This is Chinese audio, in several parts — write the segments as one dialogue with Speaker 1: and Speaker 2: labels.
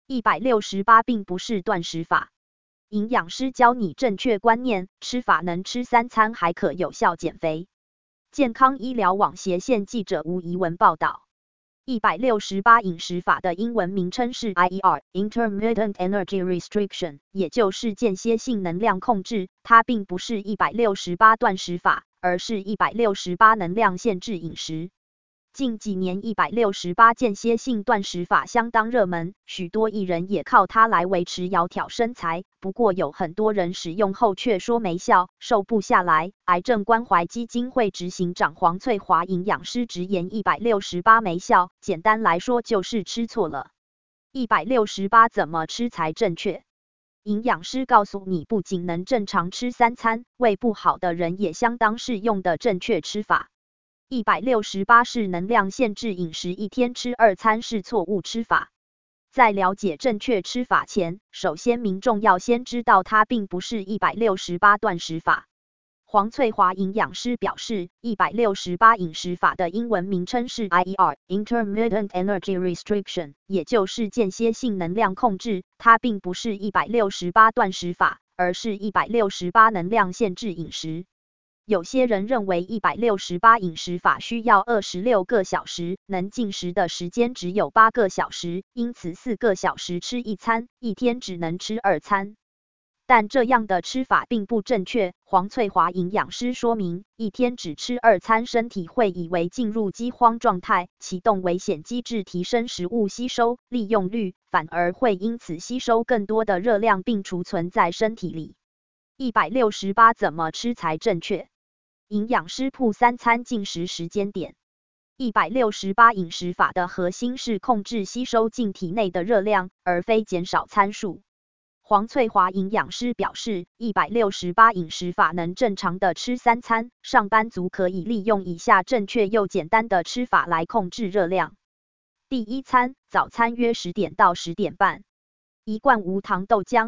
Speaker 1: 168并不是断食法。营养师教你正确观念，吃法能吃3餐还可有效减肥。健康医疗网斜线记者吴怡文报道。168饮食法的英文名称是 IER，Intermittent Energy Restriction， 也就是间歇性能量控制，它并不是168断食法，而是168能量限制饮食。近几年168间歇性断食法相当热门，许多艺人也靠它来维持窈窕身材，不过有很多人使用后却说没效，瘦不下来。癌症关怀基金会执行长黄翠华营养师直言168没效，简单来说就是吃错了。168怎么吃才正确？营养师告诉你，不仅能正常吃3餐，胃不好的人也相当适用的正确吃法。168是能量限制饮食，一天吃2餐是错误吃法。在了解正确吃法前，首先民众要先知道它并不是168断食法。黄翠华营养师表示，168饮食法的英文名称是 IER，Intermittent Energy Restriction， 也就是间歇性能量控制，它并不是168断食法，而是168能量限制饮食。有些人认为168饮食法需要26个小时，能进食的时间只有8个小时，因此4个小时吃1餐，一天只能吃2餐。但这样的吃法并不正确，黄翠华营养师说明，一天只吃2餐，身体会以为进入饥荒状态，启动危险机制，提升食物吸收利用率，反而会因此吸收更多的热量并储存在身体里。168怎么吃才正确？营养师铺3餐进食时间点。168饮食法的核心是控制吸收进体内的热量，而非减少餐数。黄翠华营养师表示，168饮食法能正常的吃3餐，上班族可以利用以下正确又简单的吃法来控制热量。第一餐，早餐约10点到10点半，1罐无糖豆浆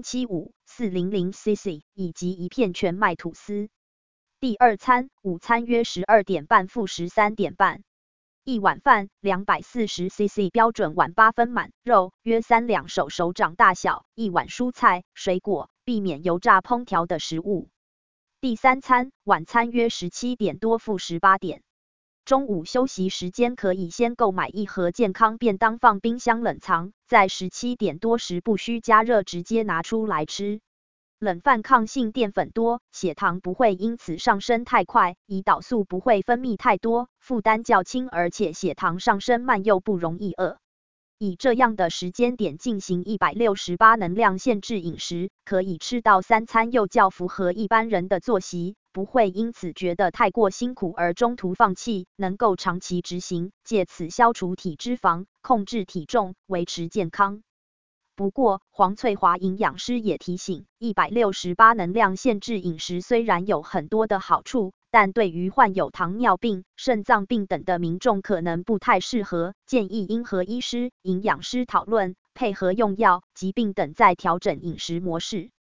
Speaker 1: 375-400cc以及1片全麦吐司。第二餐，午餐约12点半赴13点半，1碗饭240cc标准碗8分满，肉约3两手掌大小，1碗蔬菜、水果，避免油炸烹调的食物。第三餐，晚餐约17点多赴18点。中午休息时间可以先购买1盒健康便当放冰箱冷藏，在17点多时不需加热，直接拿出来吃。冷饭抗性淀粉多，血糖不会因此上升太快，胰岛素不会分泌太多，负担较轻，而且血糖上升慢又不容易饿。以这样的时间点进行168能量限制饮食，可以吃到3餐，又较符合一般人的作息，不会因此觉得太过辛苦而中途放弃，能够长期执行，借此消除体脂肪，控制体重，维持健康。不过，黄翠华营养师也提醒，168能量限制饮食虽然有很多的好处，但对于患有糖尿病、肾脏病等的民众可能不太适合，建议应和医师、营养师讨论，配合用药、疾病等再调整饮食模式。